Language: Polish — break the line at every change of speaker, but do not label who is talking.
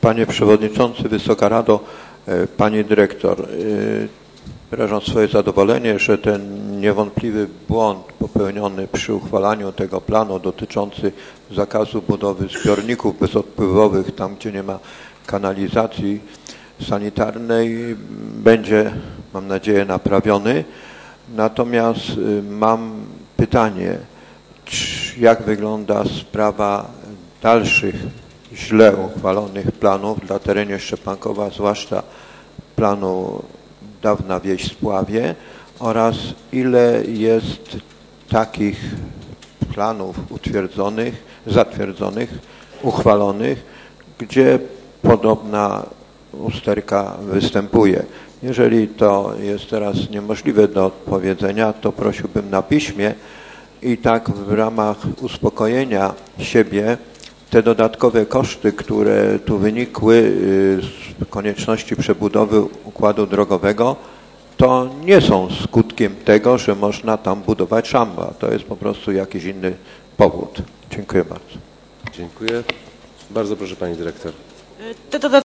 Panie Przewodniczący, Wysoka Rado, Pani Dyrektor, wyrażam swoje zadowolenie, że ten niewątpliwy błąd popełniony przy uchwalaniu tego planu dotyczący zakazu budowy zbiorników bezodpływowych tam, gdzie nie ma kanalizacji sanitarnej, będzie, mam nadzieję, naprawiony. Natomiast mam pytanie, jak wygląda sprawa dalszych źle uchwalonych planów dla terenu Szczepankowa, zwłaszcza planu Dawna Wieś Spławie, oraz ile jest takich planów zatwierdzonych, uchwalonych, gdzie podobna usterka występuje. Jeżeli to jest teraz niemożliwe do odpowiedzenia, to prosiłbym na piśmie i tak w ramach uspokojenia siebie te dodatkowe koszty, które tu wynikły z konieczności przebudowy układu drogowego, to nie są skutkiem tego, że można tam budować szamba. To jest po prostu jakiś inny powód. Dziękuję bardzo.
Dziękuję. Bardzo proszę Pani Dyrektor.